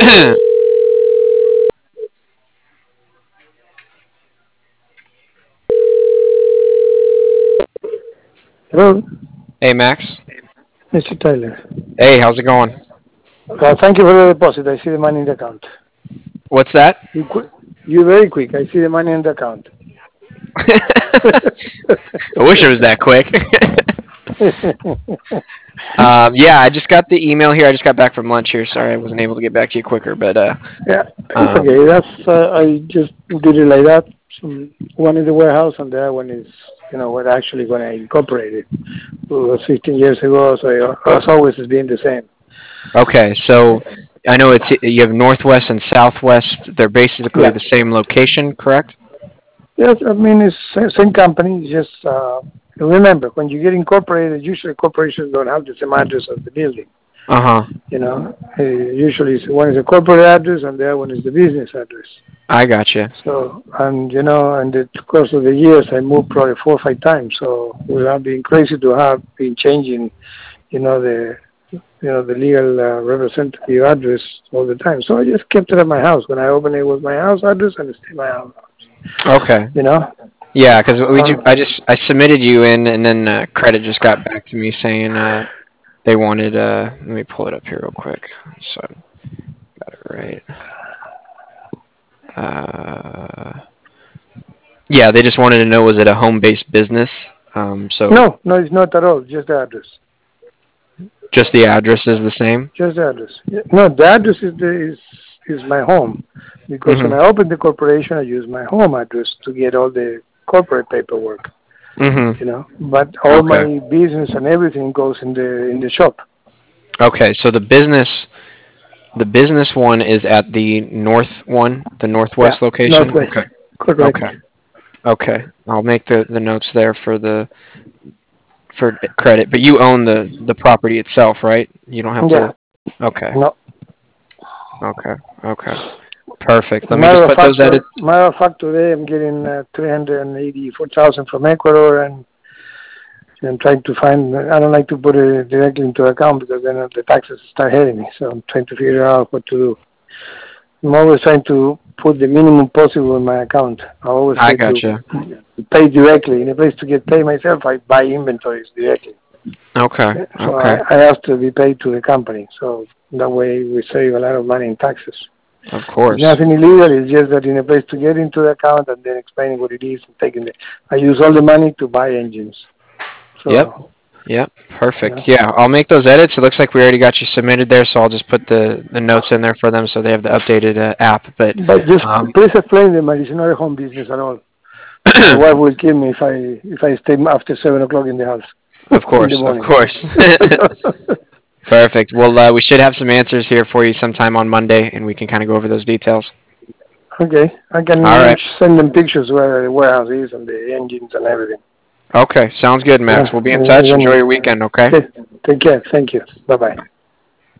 Hello, Hey, Max. Mr. Tyler. Hey, how's it going? Thank you for the deposit. I see the money in the account. What's that? You quick. You very quick. I see the money in the account. I wish it was that quick. Yeah, I just got the email here. I just got back from lunch here. Sorry, I wasn't able to get back to you quicker. But Yeah, it's um, okay. That's I just did it like that. One in the warehouse, and the other one is, we're actually going to incorporate it. It was 15 years ago, so it's always has been the same. okay, so I know it's you have Northwest and Southwest. They're basically Yeah. the same location, correct? Yes, I mean it's same company. Just remember, when you get incorporated, usually corporations don't have the same address as the building. Uh huh. Usually one is a corporate address and the other one is the business address. I gotcha. So, and in the course of the years, I moved probably 4 or 5 times. So, without being crazy to have been changing, the the legal representative address all the time. So I just kept it at my house. When I opened it was my house address and it stayed my house. Okay. You know. Yeah, because Um, I submitted you in, and then credit just got back to me saying they wanted. Let me pull it up here real quick. So I got it right. Yeah, they just wanted to know, was it a home-based business? So no, no, it's not at all. Just the address. just the address is the same. Just the address. Yeah, no, the address is my home, because when Mhm. I opened the corporation, I used my home address to get all the corporate paperwork. Mhm. But all Okay. my business and everything goes in the shop. Okay. So the business one is at the north one, the Yeah, northwest location. Northwest. Okay. Correct. Okay. Okay. I'll make the notes there for credit. But you own the property itself, right? You don't have Yeah. to. Okay. No. Okay. Okay. Perfect. Let me Matter just of put fact, those edits. today I'm getting 384,000 from Ecuador, and I'm trying to find. I don't like to put it directly into account because then the taxes start hitting me. So I'm trying to figure out what to do. I'm always trying to put the minimum possible in my account. I always I say to gotcha. pay directly. In a place to get paid myself, I buy inventories directly. Okay. So Okay. I have to be paid to the company. So that way we save a lot of money in taxes. Of It's course. nothing illegal. It's just that in a place to get into the account and then explaining what it is and taking it. I use all the money to buy engines. Yep. So, Yep. you know. Perfect. Yeah, I'll make those edits. It looks like we already got you submitted there, so I'll just put the notes in there for them so they have the updated app. But But just um, please explain them. It's not a home business at all. My wife will kill me if I stay after 7 o'clock in the house of in the course, of morning. course. Perfect. Well, we should have some answers here for you sometime on Monday, and we can kind of go over those details. Okay, I All can right. send them pictures where the warehouse is and the engines and everything. Okay. Sounds good, Max. Yeah, We'll be in touch. Enjoy again, your weekend. Okay. take care. Thank you. Bye bye.